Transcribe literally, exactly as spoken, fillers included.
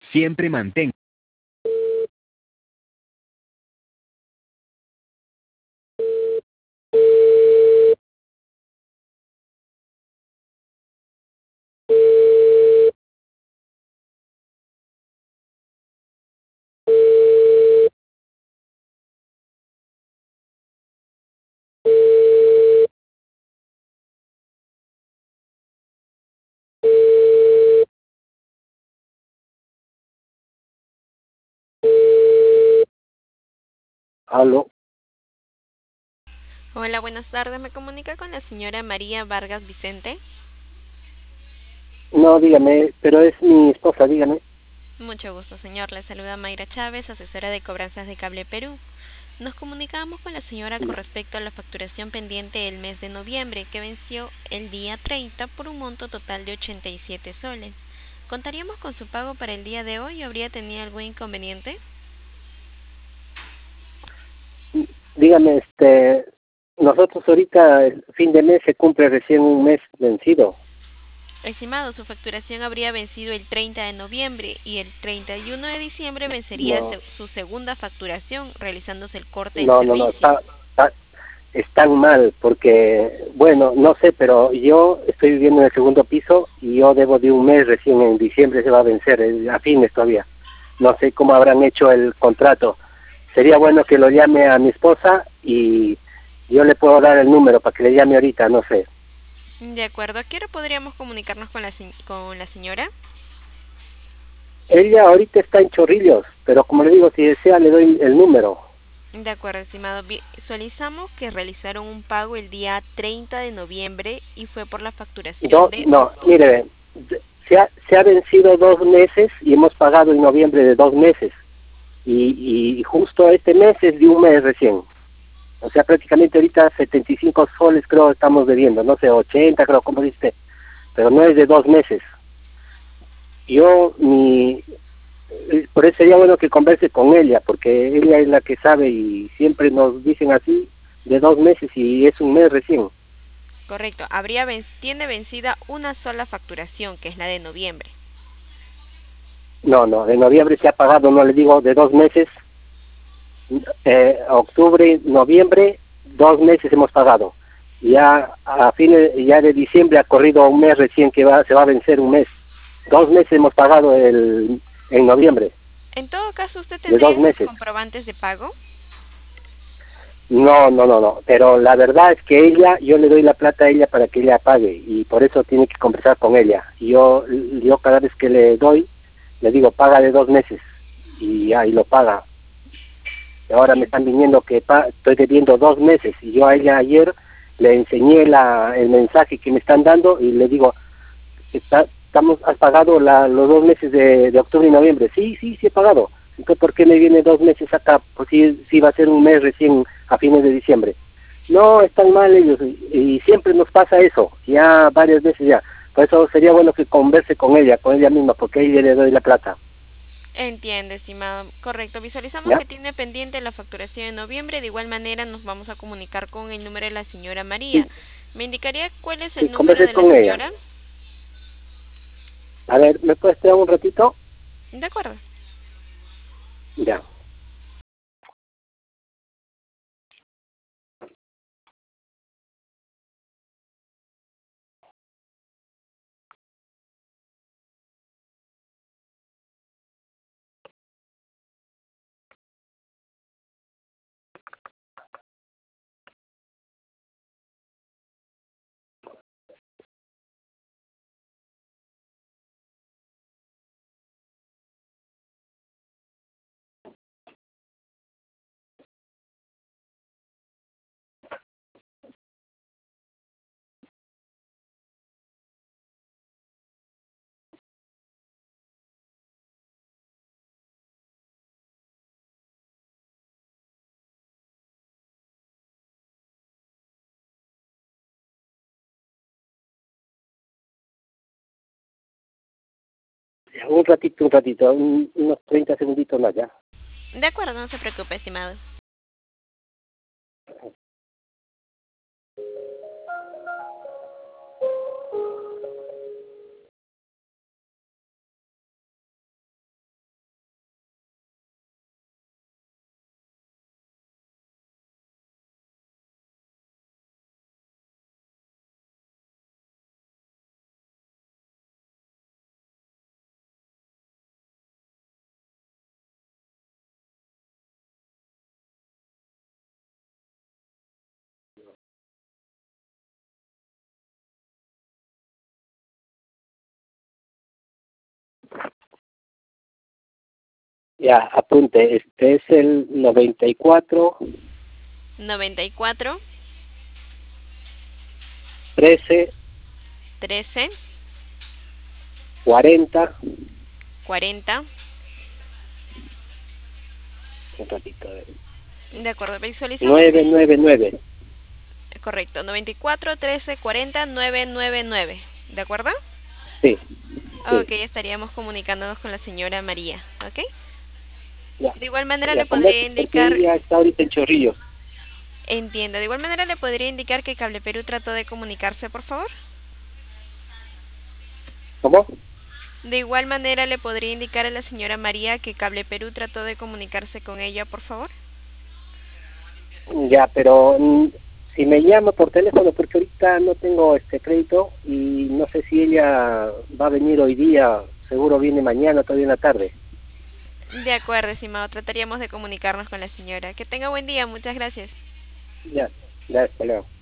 Siempre mantén. Aló. Hola, buenas tardes. ¿Me comunica con la señora María Vargas Vicente? No, dígame, pero es mi esposa, dígame. Mucho gusto, señor. Le saluda Mayra Chávez, asesora de cobranzas de Cable Perú. Nos comunicamos con la señora con respecto a la facturación pendiente del mes de noviembre, que venció el día treinta por un monto total de ochenta y siete soles. ¿Contaríamos con su pago para el día de hoy o habría tenido algún inconveniente? Dígame, este, nosotros ahorita, el fin de mes se cumple recién un mes vencido. Estimado, su facturación habría vencido el treinta de noviembre y el treinta y uno de diciembre vencería No, se- su segunda facturación, realizándose el corte del no, no, no, servicio. está, está, están mal, porque, bueno, no sé, pero yo estoy viviendo en el segundo piso y yo debo de un mes recién, en diciembre se va a vencer, eh, a fines todavía. No sé cómo habrán hecho el contrato. Sería bueno que lo llame a mi esposa y yo le puedo dar el número para que le llame ahorita, no sé. De acuerdo, ¿a qué hora podríamos comunicarnos con la, se- con la señora? Ella ahorita está en Chorrillos, pero como le digo, si desea le doy el número. De acuerdo, estimado. Visualizamos que realizaron un pago el día treinta de noviembre y fue por la facturación Do, de no, octubre. mire, se ha, se ha vencido dos meses y hemos pagado en noviembre de dos meses. Y, y justo este mes es de un mes recién. O sea, prácticamente ahorita setenta y cinco soles creo estamos debiendo, no sé, ochenta creo, como dice, pero no es de dos meses. Yo, mi, eh, por eso sería bueno que converse con ella, porque ella es la que sabe y siempre nos dicen así, de dos meses y es un mes recién. Correcto, habría ven- tiene vencida una sola facturación, que es la de noviembre. No, no, de noviembre se ha pagado, no le digo, de dos meses, eh, octubre, noviembre, dos meses hemos pagado. Ya a fines, ya de diciembre ha corrido un mes recién que va, se va a vencer un mes. Dos meses hemos pagado el, en noviembre, En todo caso, ¿usted de tendría dos esos meses. comprobantes de pago? No, no, no, no, pero la verdad es que ella, yo le doy la plata a ella para que ella pague y por eso tiene que conversar con ella. Y yo, yo cada vez que le doy, le digo, paga de dos meses y ahí lo paga. Y ahora me En- están viniendo que pa estoy debiendo dos meses y yo a ella ayer le enseñé la, el mensaje que me están dando y le digo, está, estamos, has pagado la, los dos meses de, de octubre y noviembre. Sí, sí, sí he pagado. Entonces, ¿por qué me viene dos meses acá? Pues sí, sí va a ser un mes recién a fines de diciembre. No, están mal ellos y, y siempre nos pasa eso, ya varias veces ya. Por eso sería bueno que converse con ella, con ella misma, porque a ella le doy la plata. Entiende, estimado. Correcto, visualizamos ¿Ya? que tiene pendiente la facturación de noviembre. De igual manera, nos vamos a comunicar con el número de la señora María. Sí, ¿Me indicaría cuál es sí, el número converse de la con ella. señora? A ver, ¿me puedes esperar un ratito? De acuerdo. Ya. Ya, un ratito, un ratito, un- unos treinta segunditos más ya. De acuerdo, no se preocupe, estimado. Ya, apunte, este es el noventa y cuatro, noventa y cuatro, trece, trece, cuarenta, cuarenta. un ratito, a ver, De acuerdo, visualizamos. nueve nueve nueve. Correcto, noventa y cuatro, trece, cuarenta, nueve nueve nueve. ¿De acuerdo? Sí, sí. Ok, estaríamos comunicándonos con la señora María, ¿ok? Ya. De igual manera Ya, le podría conversa porque indicar, ella está ahorita en Chorrillos. entiendo, de igual manera le podría indicar que Cable Perú trató de comunicarse, por favor. ¿Cómo? De igual manera le podría indicar a la señora María que Cable Perú trató de comunicarse con ella, por favor. Ya, pero mm, si me llama por teléfono, porque ahorita no tengo este crédito y no sé si ella va a venir hoy día, seguro viene mañana, todavía en la tarde. De acuerdo, estimado, trataríamos de comunicarnos con la señora. Que tenga buen día, muchas gracias. Ya, ya, hasta luego.